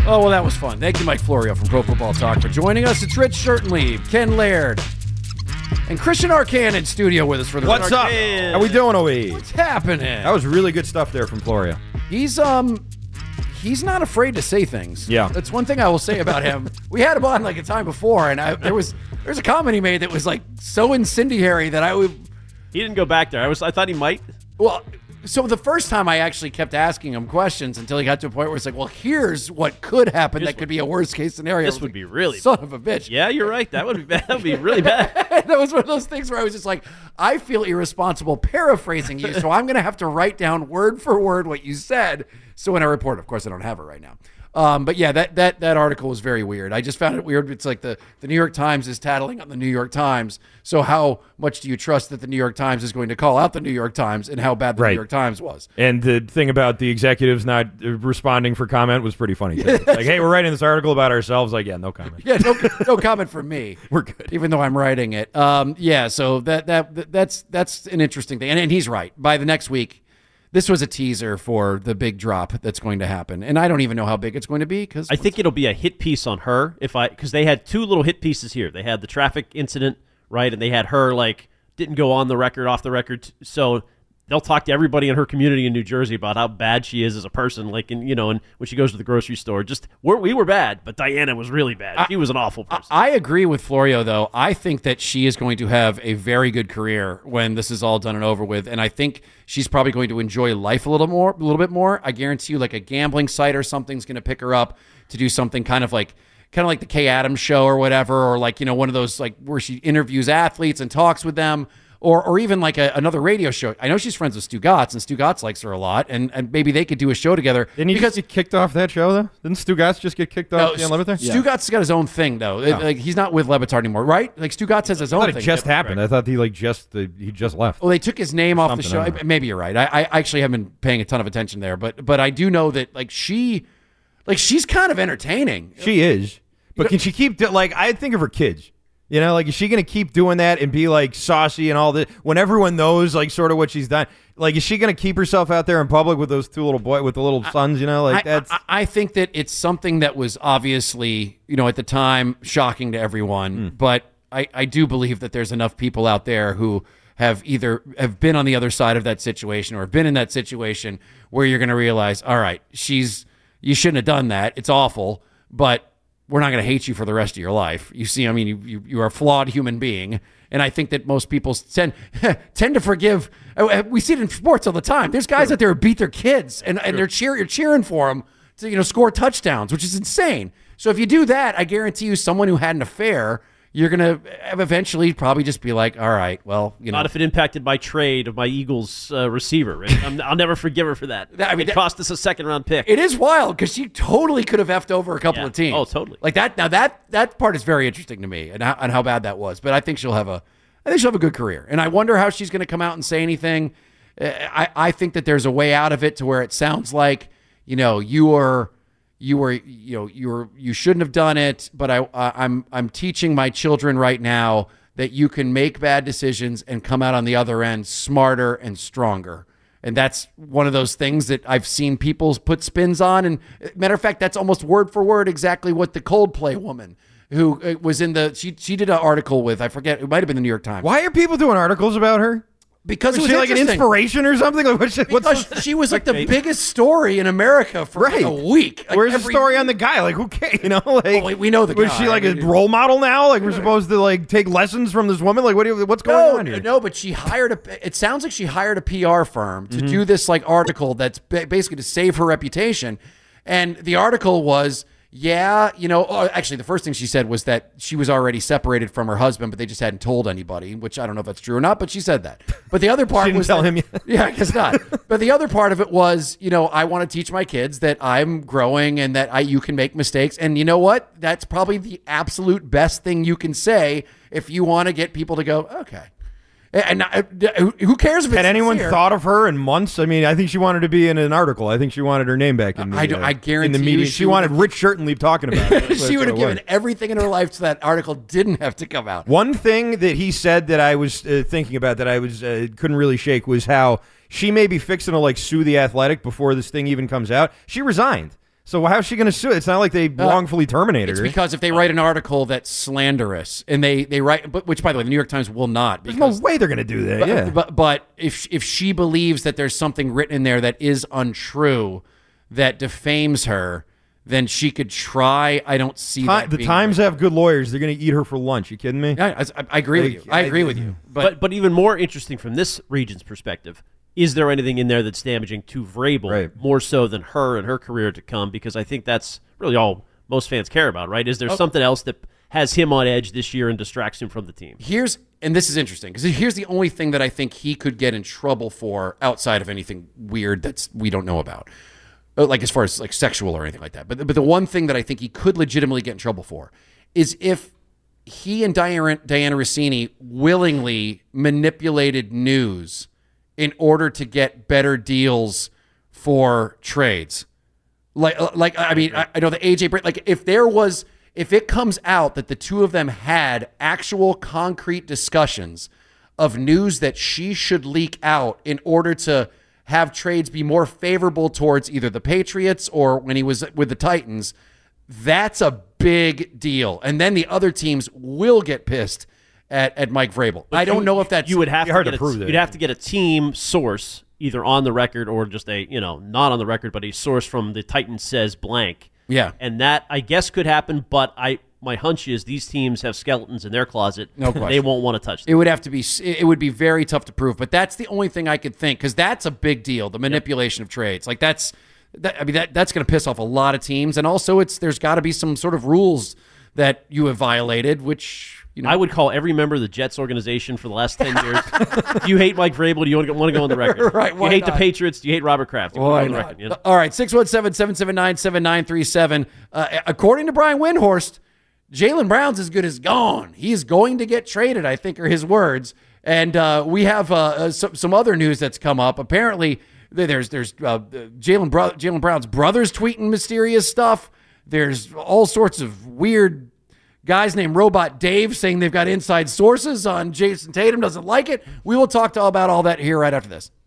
Oh, well, that was fun. Thank you, Mike Florio from Pro Football Talk, for joining us. It's Rich Shirtenleaf, Ken Laird, and Christian Arcan in studio with us for the What's up? How we doing, OE? What's happening? That was really good stuff there from Florio. He's not afraid to say things. Yeah. That's one thing I will say about him. We had him on like a time before, and there's a comment he made that was like so incendiary that He didn't go back there. I thought he might. Well, so the first time I actually kept asking him questions until he got to a point where it's like, well, here's what could happen that could be a worst case scenario. This would be really son of a bitch. Yeah, you're right. That would be bad. That would be really bad. That was one of those things where I was just like, I feel irresponsible paraphrasing you, so I'm going to have to write down word for word what you said. So when I report, of course, I don't have it right now. But yeah, that article was very weird. I just found it weird. It's like the New York Times is tattling on the New York Times. So how much do you trust that the New York Times is going to call out the New York Times and how bad the New York Times was? And the thing about the executives not responding for comment was pretty funny. Too. Like, hey, we're writing this article about ourselves. Like, yeah, no comment. Yeah, no comment from me. We're good. Even though I'm writing it. Yeah, so that's an interesting thing. And he's right. By the next week, this was a teaser for the big drop that's going to happen, and I don't even know how big it's going to be because I think it'll be a hit piece on her because they had two little hit pieces here. They had the traffic incident, right, and they had her didn't go on the record, off the record. So they'll talk to everybody in her community in New Jersey about how bad she is as a person. And when she goes to the grocery store, we were bad, but Diana was really bad. She was an awful person. I agree with Florio, though. I think that she is going to have a very good career when this is all done and over with, and I think she's probably going to enjoy life a little bit more. I guarantee you, like a gambling site or something's going to pick her up to do something kind of like the Kay Adams show or whatever, or one of those where she interviews athletes and talks with them. Or even another radio show. I know she's friends with Stu Gatz, and Stu Gatz likes her a lot, and maybe they could do a show together. Didn't he just get kicked off that show, though? Didn't Stu Gatz just get kicked off the Le Batard? Stu Gatz has got his own thing, though. He's not with Le Batard anymore, right? Stu Gatz has his own thing. It just happened. I thought he just left. Well, they took his name off the show. Maybe you're right. I actually haven't been paying a ton of attention there, but I do know that she's kind of entertaining. She is, but can she keep I think of her kids. Is she going to keep doing that and be saucy and all this when everyone knows sort of what she's done? Is she going to keep herself out there in public with those two little with the little sons? I think that it's something that was obviously at the time shocking to everyone, but I do believe that there's enough people out there who have been on the other side of that situation or have been in that situation where you're going to realize, all right, you shouldn't have done that. It's awful, but we're not going to hate you for the rest of your life. You see, I mean, you are a flawed human being, and I think that most people tend to forgive. We see it in sports all the time. There's guys out there who beat their kids, and you're cheering for them to score touchdowns, which is insane. So if you do that, I guarantee you, someone who had an affair, you're going to eventually probably just be like, all right, well, Not if it impacted my trade of my Eagles receiver. Right? I'll never forgive her for that. It cost us a second-round pick. It is wild because she totally could have effed over a couple of teams. Oh, totally. Like that. Now that part is very interesting to me and how bad that was. But I think she'll have a good career. And I wonder how she's going to come out and say anything. I think that there's a way out of it to where it sounds like you shouldn't have done it, but I'm teaching my children right now that you can make bad decisions and come out on the other end smarter and stronger. And that's one of those things that I've seen people put spins on. And matter of fact, that's almost word for word exactly what the Coldplay woman who was in she did an article with, I forget, it might have been the New York Times. Why are people doing articles about her? Because was it was she an inspiration or something? She was the biggest story in America for a week. Where's the story on the guy? Who cares? We know the guy. Was she a role model now? We're supposed to take lessons from this woman? What's going on here? No, but she it sounds like she hired a PR firm to do this article that's basically to save her reputation. And the article was, actually the first thing she said was that she was already separated from her husband, but they just hadn't told anybody, which I don't know if that's true or not, but she said that. But the other part was tell him yet. Yeah, I guess not. But the other part of it was, I want to teach my kids that I'm growing and that you can make mistakes. And you know what? That's probably the absolute best thing you can say if you want to get people to go, okay. And who cares if it's had anyone sincere? thought of her in months? I mean, I think she wanted to be in an article. I think she wanted her name back in the, I guarantee in the media. She wanted Rich Shirtenleaf talking about it. She would have given everything in her life so that article didn't have to come out. One thing that he said that I was thinking about that I was couldn't really shake was how she may be fixing to sue The Athletic before this thing even comes out. She resigned. So how's she going to sue? It's not like they wrongfully terminated It's her. because if they write an article that's slanderous, and they write, but which by the way, the New York Times will not. There's no way they're going to do that. But if she believes that there's something written in there that is untrue, that defames her, then she could try. I don't see that. The Times have good lawyers. They're going to eat her for lunch. You kidding me? I agree with you. I agree with you. But even more interesting from this region's perspective, is there anything in there that's damaging to Vrabel more so than her and her career to come? Because I think that's really all most fans care about, right? Is there something else that has him on edge this year and distracts him from the team? And this is interesting, because here's the only thing that I think he could get in trouble for outside of anything weird that's we don't know about, like as far as like sexual or anything like that. But the one thing that I think he could legitimately get in trouble for is if he and Diana Rossini willingly manipulated news in order to get better deals for trades. I mean, I know the AJ Brown, like if it comes out that the two of them had actual concrete discussions of news that she should leak out in order to have trades be more favorable towards either the Patriots or when he was with the Titans, that's a big deal. And then the other teams will get pissed at Mike Vrabel. I don't know if that's... You would have to prove that. You'd have to get a team source, either on the record or just a, not on the record, but a source from the Titans says blank. Yeah. And that, I guess, could happen, but my hunch is these teams have skeletons in their closet. No question. They won't want to touch them. It would be very tough to prove, but that's the only thing I could think, because that's a big deal, the manipulation of trades. Like that's going to piss off a lot of teams, and also there's got to be some sort of rules that you have violated, which... I would call every member of the Jets organization for the last 10 years. Do you hate Mike Vrabel? Do you want to go on the record? Right. Do you hate the Patriots? Do you hate Robert Kraft? Why not? All right, 617-779-7937. According to Brian Windhorst, Jaylen Brown's as good as gone. He's going to get traded, I think are his words. And we have some other news that's come up. Apparently, there's Jaylen Brown's brothers tweeting mysterious stuff. There's all sorts of weird guys named Robot Dave saying they've got inside sources on Jason Tatum doesn't like it. We will talk about all that here right after this.